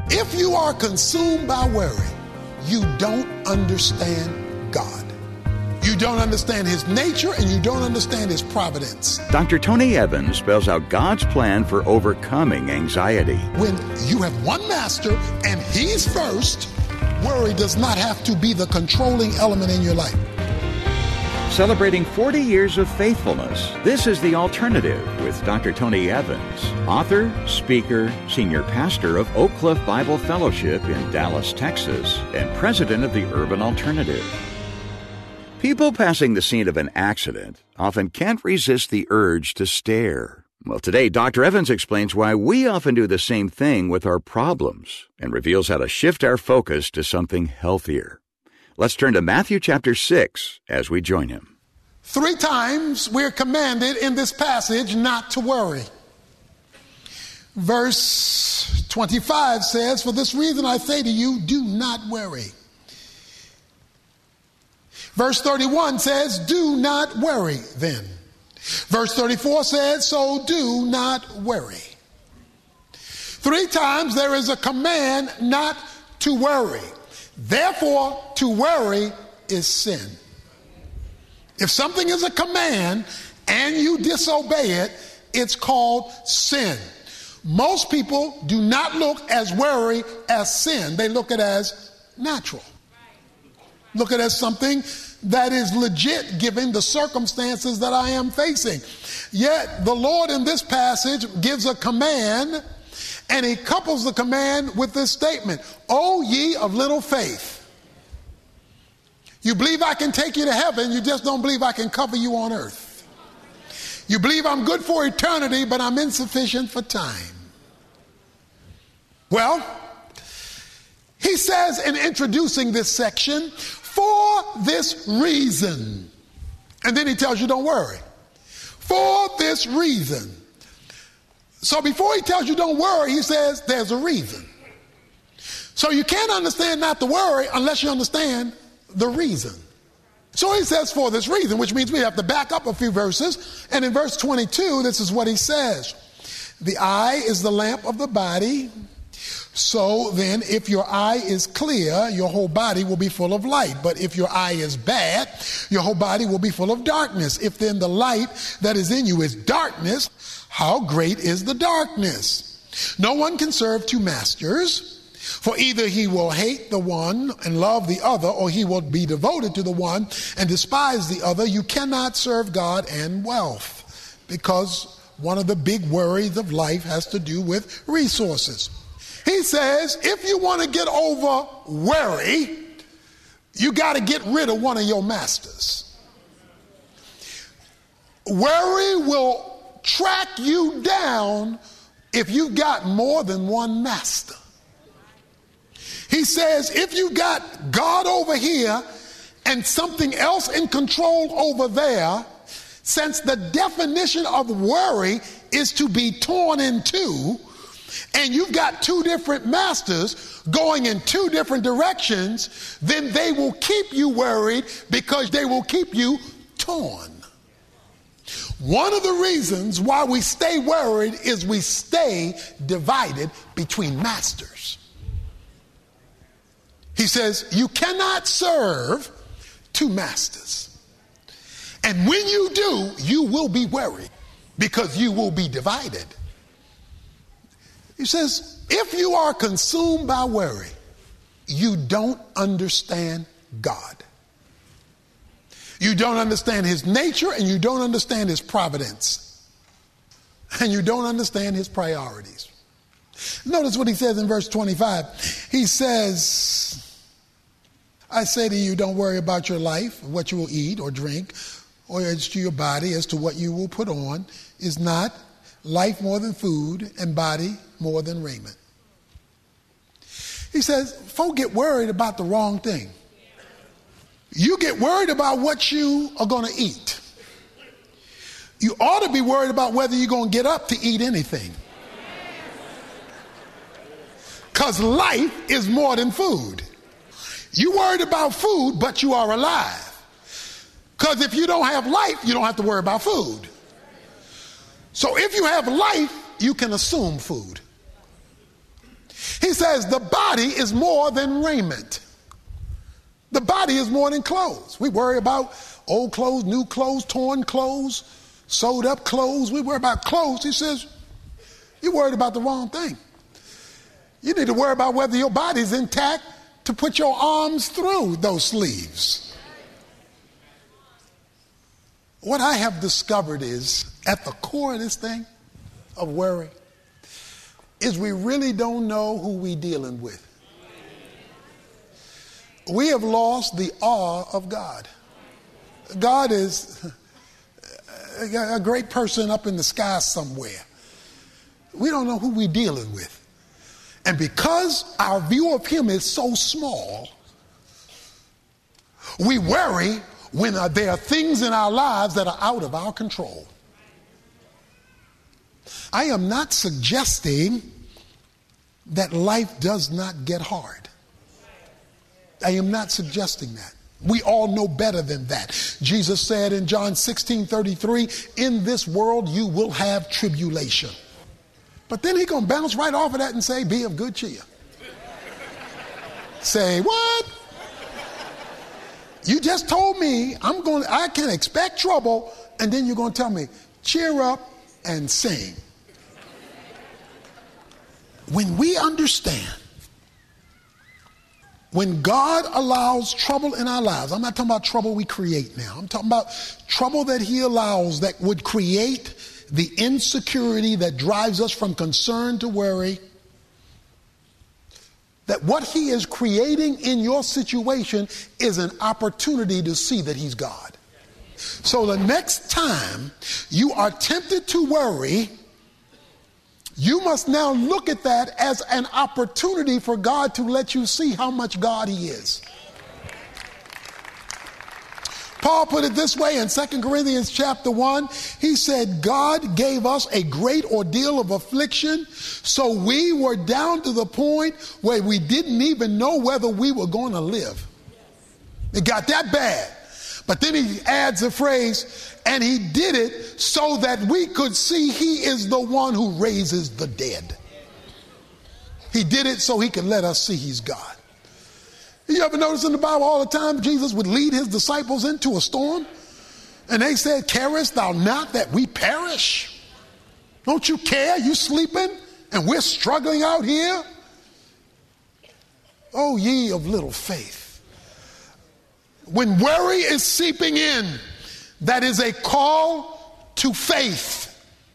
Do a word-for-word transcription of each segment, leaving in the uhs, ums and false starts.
If you are consumed by worry, you don't understand God. You don't understand his nature, and you don't understand his providence. Doctor Tony Evans spells out God's plan for overcoming anxiety. When you have one master and he's first, worry does not have to be the controlling element in your life. Celebrating forty years of faithfulness, this is The Alternative with Doctor Tony Evans, author, speaker, senior pastor of Oak Cliff Bible Fellowship in Dallas, Texas, and president of the Urban Alternative. People passing the scene of an accident often can't resist the urge to stare. Well, today, Doctor Evans explains why we often do the same thing with our problems and reveals how to shift our focus to something healthier. Let's turn to Matthew chapter six as we join him. Three times we're commanded in this passage not to worry. Verse twenty-five says, "For this reason I say to you, do not worry." Verse thirty-one says, "Do not worry then." Verse thirty-four says, "So do not worry." Three times there is a command not to worry. Therefore, to worry is sin. If something is a command and you disobey it, it's called sin. Most people do not look as worry as sin. They look at it as natural. Look at it as something that is legit given the circumstances that I am facing. Yet the Lord in this passage gives a command, and he couples the command with this statement: "O ye of little faith." You believe I can take you to heaven, you just don't believe I can cover you on earth. You believe I'm good for eternity, but I'm insufficient for time. Well, he says in introducing this section, "For this reason." And then he tells you don't worry. For this reason. So before he tells you don't worry, he says there's a reason. So you can't understand not to worry unless you understand the reason. So he says for this reason, which means we have to back up a few verses. And in verse twenty-two, this is what he says: "The eye is the lamp of the body. So then, if your eye is clear, your whole body will be full of light. But if your eye is bad, your whole body will be full of darkness. If then the light that is in you is darkness, how great is the darkness? No one can serve two masters, for either he will hate the one and love the other, or he will be devoted to the one and despise the other. You cannot serve God and wealth," because one of the big worries of life has to do with resources. He says, if you want to get over worry, you got to get rid of one of your masters. Worry will track you down if you've got more than one master. He says, if you got God over here and something else in control over there, since the definition of worry is to be torn in two, and you've got two different masters going in two different directions, then they will keep you worried because they will keep you torn. One of the reasons why we stay worried is we stay divided between masters. He says, you cannot serve two masters. And when you do, you will be worried because you will be divided. He says, if you are consumed by worry, you don't understand God. You don't understand his nature, and you don't understand his providence. And you don't understand his priorities. Notice what he says in verse twenty-five. He says, I say to you, don't worry about your life, what you will eat or drink, or as to your body, as to what you will put on. Is not life more than food, and body more than raiment? He says, folk get worried about the wrong thing. You get worried about what you are going to eat. You ought to be worried about whether you're going to get up to eat anything. Because life is more than food. You worried about food, but you are alive. Because if you don't have life, you don't have to worry about food. So if you have life, you can assume food. He says the body is more than raiment. The body is more than clothes. We worry about old clothes, new clothes, torn clothes, sewed up clothes. We worry about clothes. He says, you're worried about the wrong thing. You need to worry about whether your body's intact to put your arms through those sleeves. What I have discovered is, at the core of this thing, of worry, is we really don't know who we're dealing with. We have lost the awe of God. God is a great person up in the sky somewhere. We don't know who we're dealing with. And because our view of him is so small, we worry when uh, there are things in our lives that are out of our control. I am not suggesting that life does not get hard. I am not suggesting that. We all know better than that. Jesus said in John sixteen thirty-three, in this world you will have tribulation. But then he's going to bounce right off of that and say, be of good cheer. Say, what? You just told me I'm going, I can expect trouble, and then you're going to tell me, cheer up and sing. When we understand, when God allows trouble in our lives, I'm not talking about trouble we create now. I'm talking about trouble that he allows that would create the insecurity that drives us from concern to worry. That what he is creating in your situation is an opportunity to see that he's God. So the next time you are tempted to worry, you must now look at that as an opportunity for God to let you see how much God he is. Paul put it this way in Second Corinthians chapter one. He said, God gave us a great ordeal of affliction, so we were down to the point where we didn't even know whether we were going to live. It got that bad. But then he adds a phrase, and he did it so that we could see he is the one who raises the dead. He did it so he could let us see he's God. You ever notice in the Bible all the time Jesus would lead his disciples into a storm? And they said, carest thou not that we perish? Don't you care? You sleeping and we're struggling out here? Oh, ye of little faith. When worry is seeping in, that is a call to faith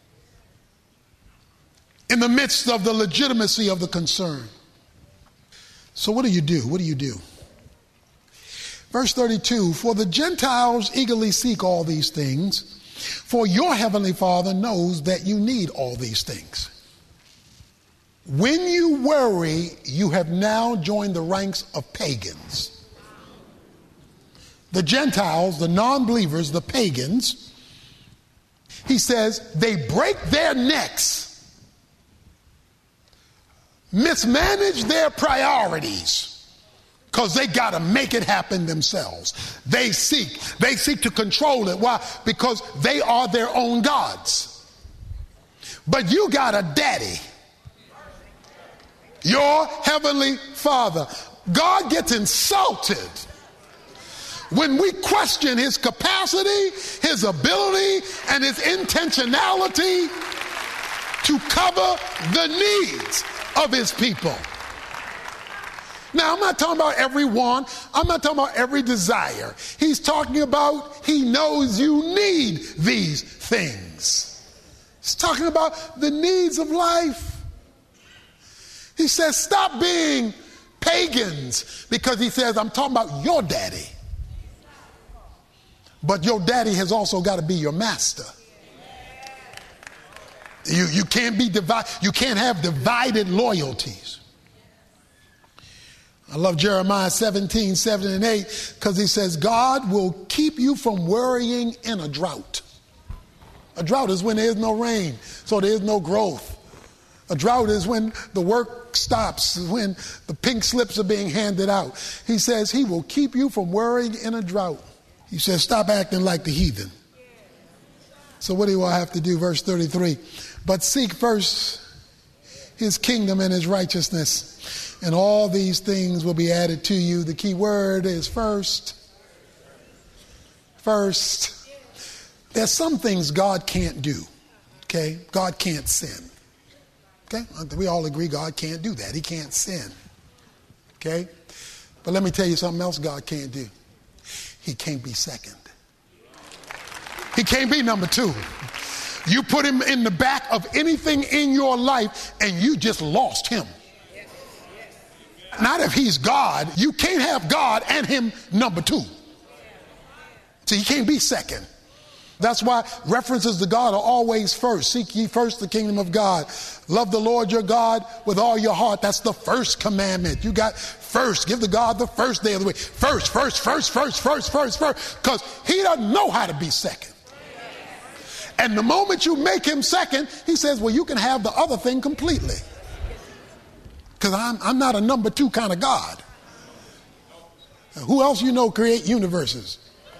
in the midst of the legitimacy of the concern. So what do you do? What do you do? Verse thirty-two, for the Gentiles eagerly seek all these things, for your heavenly Father knows that you need all these things. When you worry, you have now joined the ranks of pagans. The Gentiles, the non-believers, the pagans, he says, they break their necks, mismanage their priorities, because they got to make it happen themselves. They seek, they seek to control it. Why? Because they are their own gods. But you got a daddy, your heavenly Father. God gets insulted when we question his capacity, his ability, and his intentionality to cover the needs of his people. Now, I'm not talking about every want. I'm not talking about every desire. He's talking about he knows you need these things. He's talking about the needs of life. He says, stop being pagans, because he says, I'm talking about your daddy. But your daddy has also got to be your master. You, you can't be divided. You can't have divided loyalties. I love Jeremiah seventeen, seven and eight, because he says, God will keep you from worrying in a drought. A drought is when there is no rain, so there is no growth. A drought is when the work stops, when the pink slips are being handed out. He says he will keep you from worrying in a drought. He says, stop acting like the heathen. So what do I have to do? Verse thirty-three. But seek first his kingdom and his righteousness, and all these things will be added to you. The key word is first. First. There's some things God can't do. Okay? God can't sin. Okay? We all agree God can't do that. He can't sin. Okay? But let me tell you something else God can't do. He can't be second. He can't be number two. You put him in the back of anything in your life and you just lost him. Not if he's God. You can't have God and him number two. So he can't be second. That's why references to God are always first. Seek ye first the kingdom of God. Love the Lord your God with all your heart. That's the first commandment. You got first. Give to God the first day of the week. First, first, first, first, first, first, first. Because he doesn't know how to be second. And the moment you make him second, he says, well, you can have the other thing completely. Because I'm, I'm not a number two kind of God. Who else you know create universes?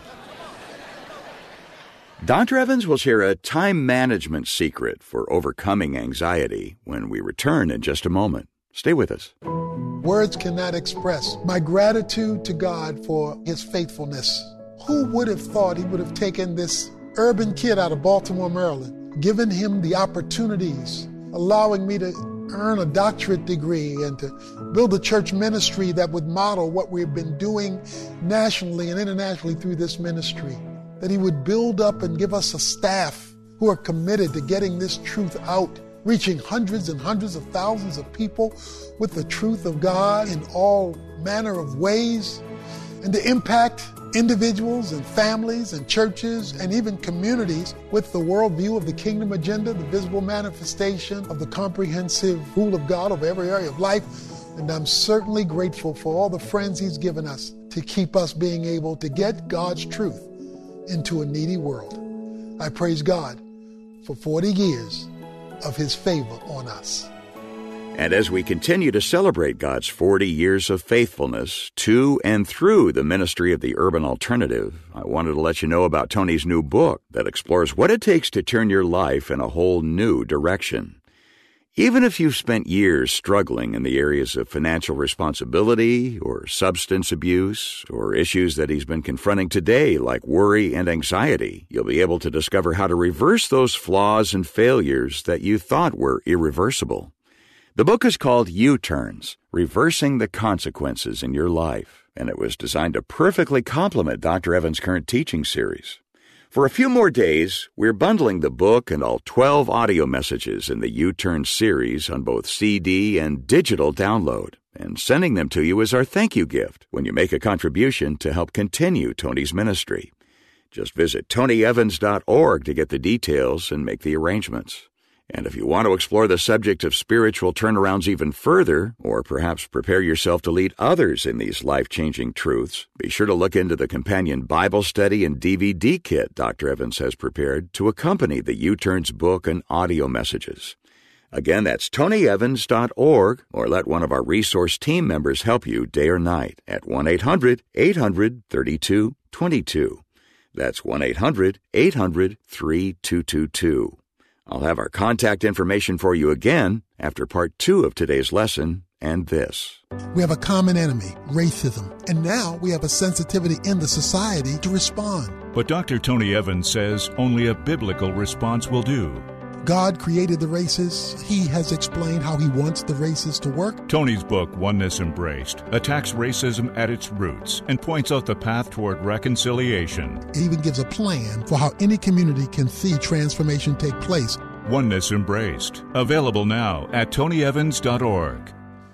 Doctor Evans will share a time management secret for overcoming anxiety when we return in just a moment. Stay with us. Words cannot express my gratitude to God for his faithfulness. Who would have thought he would have taken this urban kid out of Baltimore, Maryland, given him the opportunities, allowing me to earn a doctorate degree and to build a church ministry that would model what we've been doing nationally and internationally through this ministry, that he would build up and give us a staff who are committed to getting this truth out, reaching hundreds and hundreds of thousands of people with the truth of God in all manner of ways, and to impact individuals and families and churches and even communities with the worldview of the kingdom agenda, the visible manifestation of the comprehensive rule of God over every area of life. And I'm certainly grateful for all the friends he's given us to keep us being able to get God's truth into a needy world. I praise God for forty years of his favor on us. And as we continue to celebrate God's forty years of faithfulness to and through the ministry of the Urban Alternative, I wanted to let you know about Tony's new book that explores what it takes to turn your life in a whole new direction. Even if you've spent years struggling in the areas of financial responsibility or substance abuse or issues that he's been confronting today like worry and anxiety, you'll be able to discover how to reverse those flaws and failures that you thought were irreversible. The book is called U-Turns, Reversing the Consequences in Your Life, and it was designed to perfectly complement Doctor Evans' current teaching series. For a few more days, we're bundling the book and all twelve audio messages in the U-Turns series on both C D and digital download, and sending them to you as our thank you gift when you make a contribution to help continue Tony's ministry. Just visit tony evans dot org to get the details and make the arrangements. And if you want to explore the subject of spiritual turnarounds even further, or perhaps prepare yourself to lead others in these life-changing truths, be sure to look into the companion Bible study and D V D kit Doctor Evans has prepared to accompany the U-Turns book and audio messages. Again, that's tony evans dot org, or let one of our resource team members help you day or night at one eight hundred eight hundred thirty-two twenty-two. That's one eight hundred eight hundred thirty-two twenty-two. I'll have our contact information for you again after part two of today's lesson and this. We have a common enemy, racism, and now we have a sensitivity in the society to respond. But Doctor Tony Evans says only a biblical response will do. God created the races. He has explained how he wants the races to work. Tony's book, Oneness Embraced, attacks racism at its roots and points out the path toward reconciliation. It even gives a plan for how any community can see transformation take place. Oneness Embraced, available now at tony evans dot org.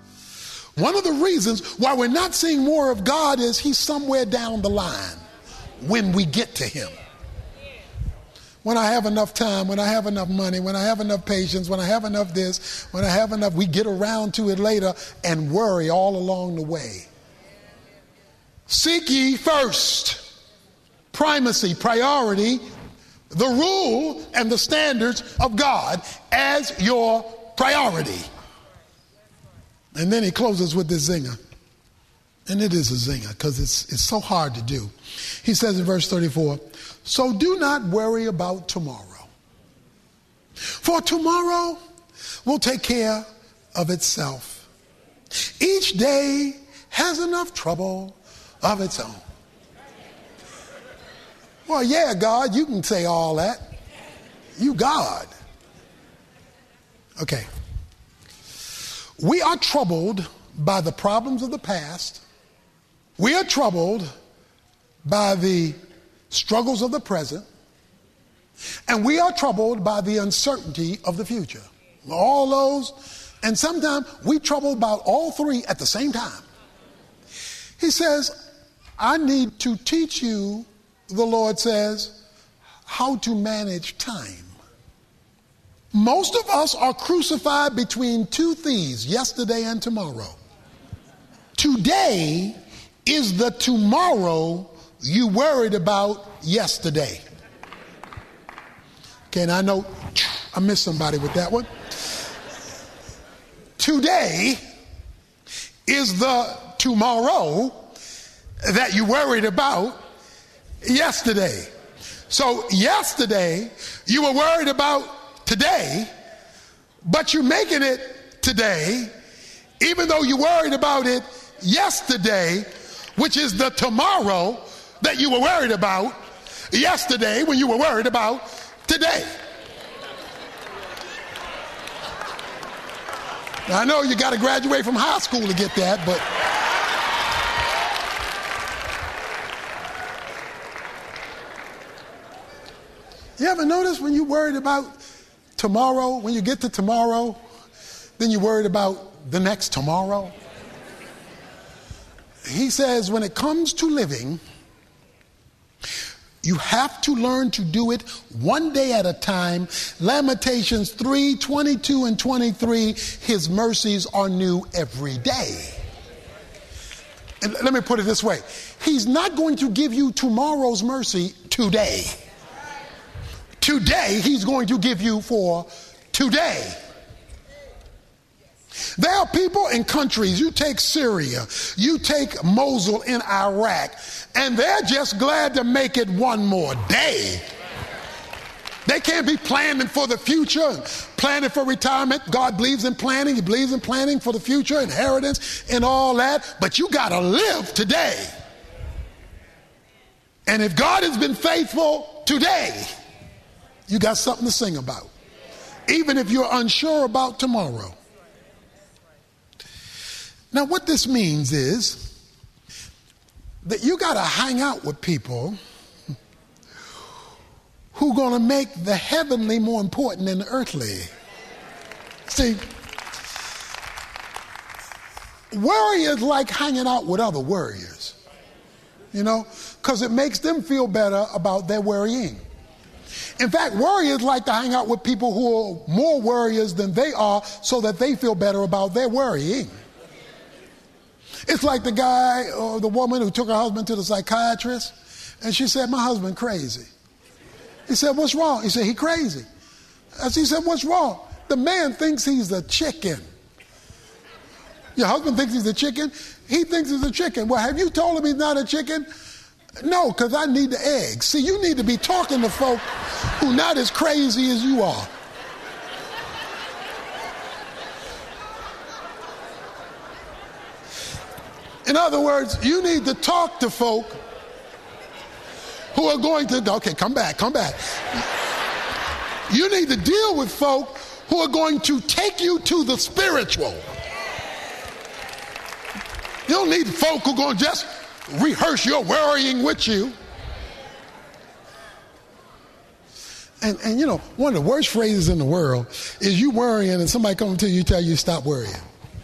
One of the reasons why we're not seeing more of God is he's somewhere down the line when we get to him. When I have enough time, when I have enough money, when I have enough patience, when I have enough this, when I have enough, we get around to it later and worry all along the way. Seek ye first, primacy, priority, the rule and the standards of God as your priority. And then he closes with this zinger. And it is a zinger because it's, it's so hard to do. He says in verse thirty-four, so do not worry about tomorrow. For tomorrow will take care of itself. Each day has enough trouble of its own. Well, yeah, God, you can say all that. You God. Okay. We are troubled by the problems of the past. We are troubled by the struggles of the present. And we are troubled by the uncertainty of the future. All those, and sometimes we troubled about all three at the same time. He says, I need to teach you, the Lord says, how to manage time. Most of us are crucified between two thieves, yesterday and tomorrow. Today is the tomorrow you worried about yesterday. Okay, and I know I missed somebody with that one. Today is the tomorrow that you worried about yesterday. So yesterday you were worried about today, but you're making it today, even though you worried about it yesterday, which is the tomorrow that you were worried about yesterday when you were worried about today. Now, I know you got to graduate from high school to get that, but you ever notice when you're worried about tomorrow, when you get to tomorrow, then you're worried about the next tomorrow? He says when it comes to living, you have to learn to do it one day at a time. Lamentations three, twenty-two and twenty-three, his mercies are new every day. And let me put it this way. He's not going to give you tomorrow's mercy today. Today, he's going to give you for today. There are people in countries, you take Syria, you take Mosul in Iraq, and they're just glad to make it one more day. They can't be planning for the future, planning for retirement. God believes in planning. He believes in planning for the future, inheritance, and all that. But you got to live today. And if God has been faithful today, you got something to sing about, even if you're unsure about tomorrow. Now, what this means is that you got to hang out with people who are going to make the heavenly more important than the earthly. See, warriors like hanging out with other warriors, you know, because it makes them feel better about their worrying. In fact, warriors like to hang out with people who are more warriors than they are so that they feel better about their worrying. It's like the guy or the woman who took her husband to the psychiatrist, and she said, my husband crazy. He said, what's wrong? He said, he crazy. And she said, what's wrong? The man thinks he's a chicken. Your husband thinks he's a chicken? He thinks he's a chicken. Well, have you told him he's not a chicken? No, because I need the eggs. See, you need to be talking to folk who are not as crazy as you are. In other words, you need to talk to folk who are going to, okay, come back, come back. You need to deal with folk who are going to take you to the spiritual. You don't need folk who are going to just rehearse your worrying with you. And, and you know, one of the worst phrases in the world is you worrying and somebody comes to you, tell you stop worrying.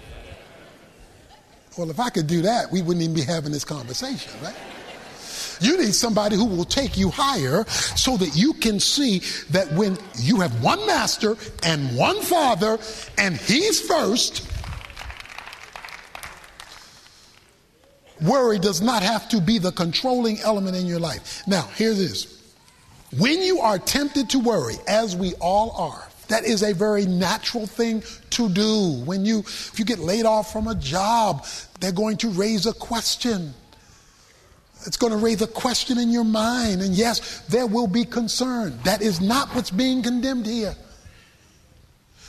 Well, if I could do that, we wouldn't even be having this conversation, right? You need somebody who will take you higher so that you can see that when you have one master and one father and he's first, worry does not have to be the controlling element in your life. Now, here it is. When you are tempted to worry, as we all are, that is a very natural thing to do. When you, if you get laid off from a job, they're going to raise a question. It's going to raise a question in your mind. And yes, there will be concern. That is not what's being condemned here.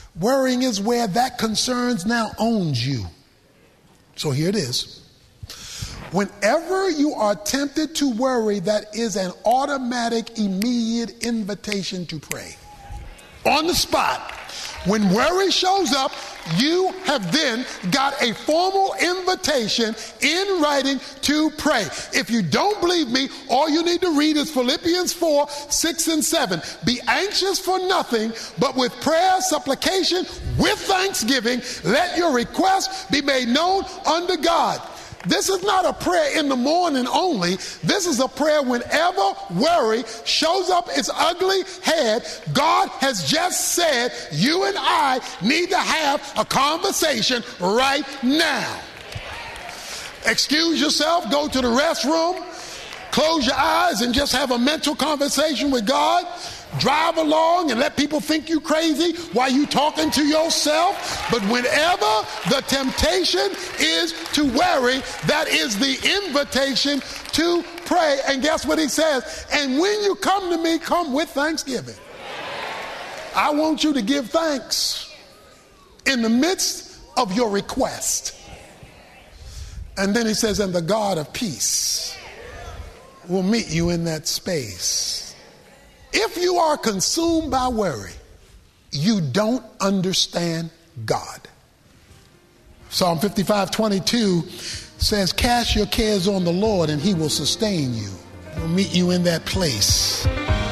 Worrying is where that concerns now owns you. So here it is. Whenever you are tempted to worry, that is an automatic, immediate invitation to pray. On the spot. When worry shows up, you have then got a formal invitation in writing to pray. If you don't believe me, all you need to read is Philippians four, six and seven. Be anxious for nothing, but with prayer, supplication, with thanksgiving, let your requests be made known unto God. This is not a prayer in the morning only. This is a prayer whenever worry shows up its ugly head. God has just said you and I need to have a conversation right now. Excuse yourself, go to the restroom, close your eyes and just have a mental conversation with God. Drive along and let people think you crazy while you talking to yourself. But whenever the temptation is to worry, that is the invitation to pray. And guess what he says? And when you come to me, come with thanksgiving. I want you to give thanks in the midst of your request. And then he says, and the God of peace will meet you in that space. If you are consumed by worry, you don't understand God. Psalm fifty-five twenty-two says, cast your cares on the Lord and he will sustain you. He'll meet you in that place.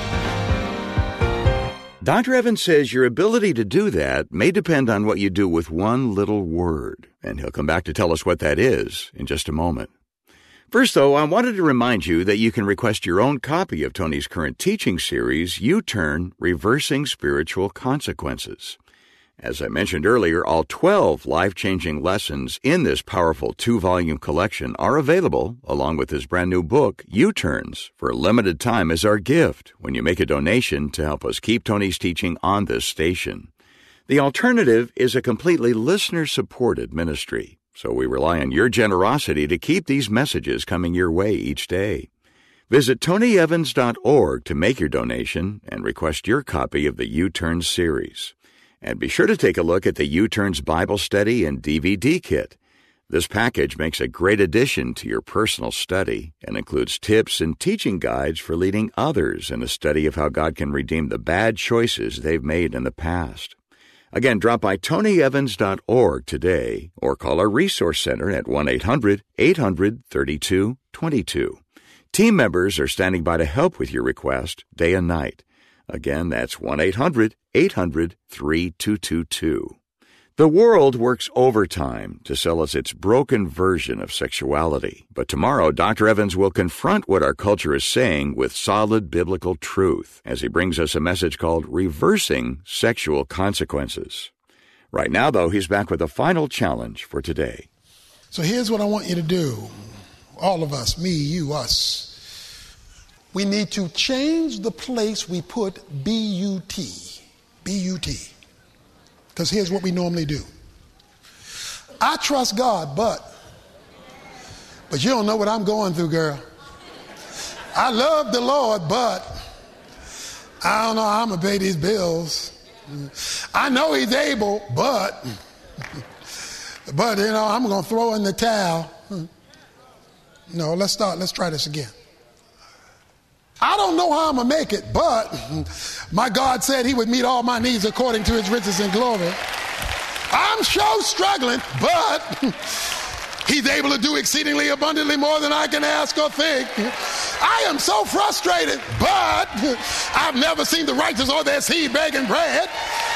Doctor Evans says your ability to do that may depend on what you do with one little word, and he'll come back to tell us what that is in just a moment. First, though, I wanted to remind you that you can request your own copy of Tony's current teaching series, U-Turn, Reversing Spiritual Consequences. As I mentioned earlier, all twelve life-changing lessons in this powerful two-volume collection are available, along with his brand-new book, U-Turns, for a limited time as our gift when you make a donation to help us keep Tony's teaching on this station. The alternative is a completely listener-supported ministry. So we rely on your generosity to keep these messages coming your way each day. Visit tony evans dot org to make your donation and request your copy of the U-Turns series. And be sure to take a look at the U-Turns Bible Study and D V D kit. This package makes a great addition to your personal study and includes tips and teaching guides for leading others in a study of how God can redeem the bad choices they've made in the past. Again, drop by tony evans dot org today or call our Resource Center at one eight hundred eight hundred thirty-two twenty-two. Team members are standing by to help with your request day and night. Again, that's one eight hundred eight hundred thirty-two twenty-two. The world works overtime to sell us its broken version of sexuality. But tomorrow, Doctor Evans will confront what our culture is saying with solid biblical truth as he brings us a message called Reversing Sexual Consequences. Right now, though, he's back with a final challenge for today. So here's what I want you to do. All of us, me, you, us. We need to change the place we put B U T. B U T. Because here's what we normally do. I trust God, but, but you don't know what I'm going through, girl. I love the Lord, but I don't know how I'm going to pay these bills. I know he's able, but, but, you know, I'm going to throw in the towel. No, let's start. Let's try this again. I don't know how I'm going to make it, but my God said he would meet all my needs according to his riches and glory. I'm sure struggling, but he's able to do exceedingly abundantly more than I can ask or think. I am so frustrated, but I've never seen the righteous or their seed begging bread.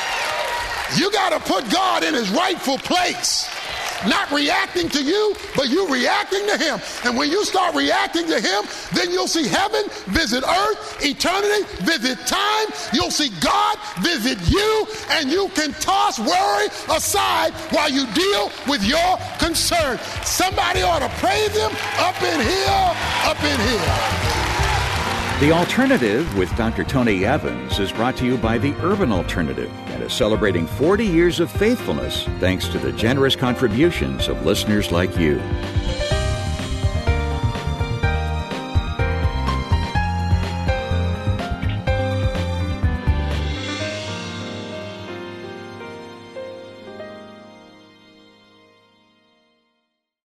You got to put God in his rightful place. Not reacting to you, but you reacting to him. And when you start reacting to him, then you'll see heaven visit earth, eternity visit time. You'll see God visit you, and you can toss worry aside while you deal with your concern. Somebody ought to praise him up in here, up in here. The Alternative with Doctor Tony Evans is brought to you by the Urban Alternative and is celebrating forty years of faithfulness thanks to the generous contributions of listeners like you.